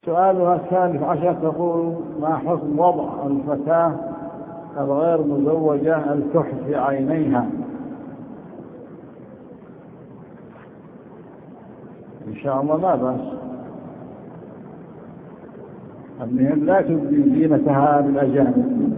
سؤالها الثالث عشر تقول: ما حكم وضع الفتاة الغير مزوجة الكحل في عينيها؟ إن شاء الله لا بأس. المهم لا تبدي زينتها للأجانب،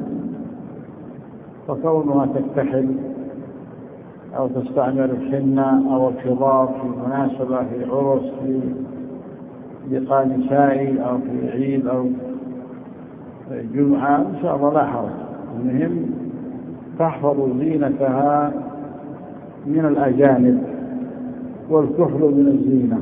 فكونها تكتحل أو تستعمل الحنة أو الخضار في مناسبة، في عرس، في لقاء نسائي، أو في عيد أو جمعة، إن شاء الله لا حرج. المهم تحفظ زينتها من الأجانب، والكحل من الزينة.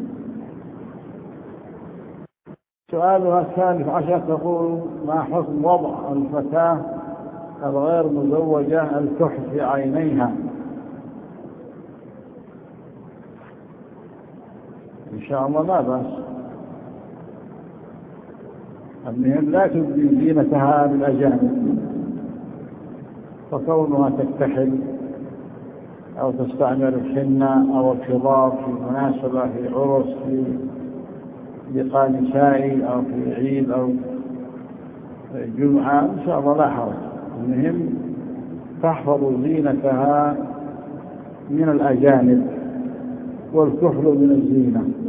سؤالها الثالث عشر تقول: ما حكم وضع الفتاة الغير مزوجة الكحل في عينيها؟ إن شاء الله لا بأس. المهم لا تبدي زينتها للأجانب، فكونها تكتحل أو تستعمل الحنة أو الخضار في مناسبة، في عرس، في لقاء نسائي أو في عيد أو جمعة، إن شاء الله لا حرج. المهم تحفظ زينتها من الأجانب، والكحل من الزينة.